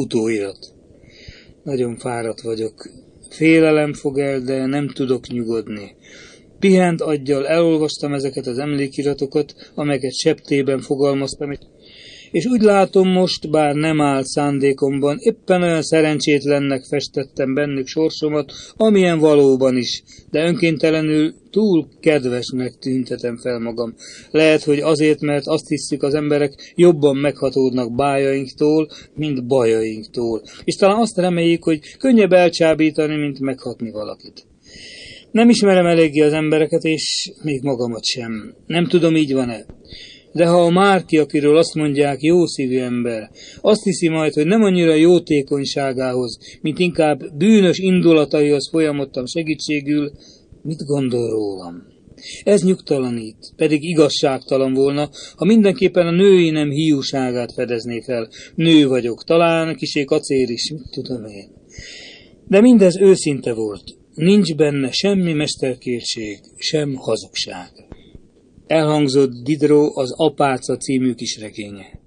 Utóirat. Nagyon fáradt vagyok. Félelem fog el, de nem tudok nyugodni. Pihent aggyal elolvastam ezeket az emlékiratokat, amelyeket septében fogalmaztam, és úgy látom most, bár nem áll szándékomban, éppen olyan szerencsétlennek festettem bennük sorsomat, amilyen valóban is, de önkéntelenül túl kedvesnek tüntetem fel magam. Lehet, hogy azért, mert azt hiszük az emberek jobban meghatódnak bájainktól, mint bajainktól, és talán azt reméljük, hogy könnyebb elcsábítani, mint meghatni valakit. Nem ismerem eléggé az embereket, és még magamat sem. Nem tudom, így van-e. De ha a Márki, akiről azt mondják, jó szívű ember, azt hiszi majd, hogy nem annyira jótékonyságához, mint inkább bűnös indulataihoz folyamodtam segítségül, mit gondol rólam? Ez nyugtalanít, pedig igazságtalan volna, ha mindenképpen a női nem hiúságát fedezné fel. Nő vagyok, talán kisé kacér is, mit tudom én. De mindez őszinte volt. Nincs benne semmi mesterkérség, sem hazugság. Elhangzott Diderot az Apáca című kisregénye.